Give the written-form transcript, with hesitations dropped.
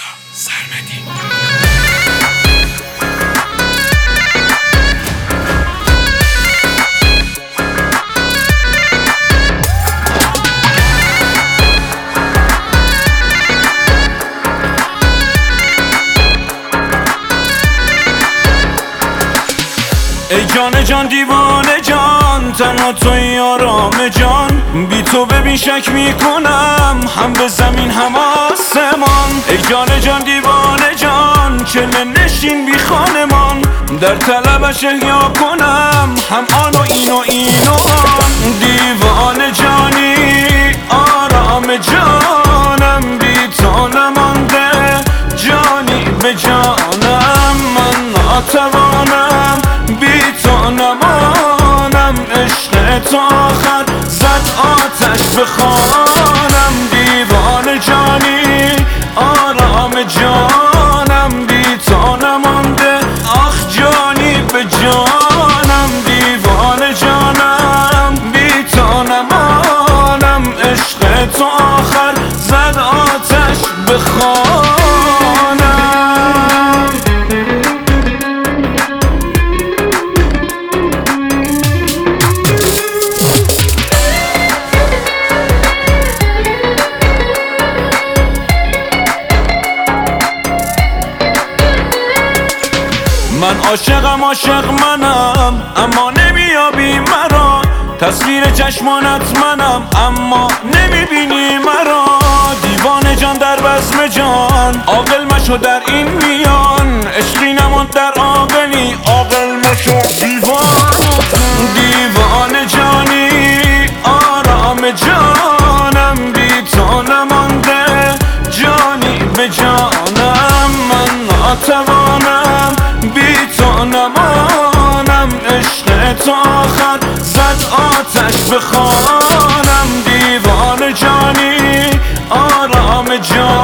رضا سرمدی. ای جان جان دیوانه جان، تنها توی آرام جان، بی تو ببین شک میکنم هم به زمین هم آسمان. ای جان جان دیوانه جان، چله نشین بی خانمان، در طلبش احیا کنم هم آن و این و این و آن. دیوانه جانی آرام جانم، بی تو نمانده جانی به جانم، من ناتوانم بی تو نمانم، عشق تو آخر زد آتش به خانم. دیوانه جانی آرام جانم، بی تو نمانده آخ جانی به جانم. دیوانه جانم بی تو نمانم، عشق تو آخر زد آتش به خانم. من عاشقم عاشق منم اما نمیابی مرا، تصویر چشمانت منم اما نمیبینی مرا. دیوانه جان در بزم جان، عاقل مشو در این میان، عشقی نماند در عاقلی، عاقل مشو دیوانه. دیوانه جانی آرام جانم، بی تو نمانده جانی به جانم، من ناتوانم بی تو نمانم، عشق تو آخر زد آتش به خانم. دیوانه جانی آرام جانم،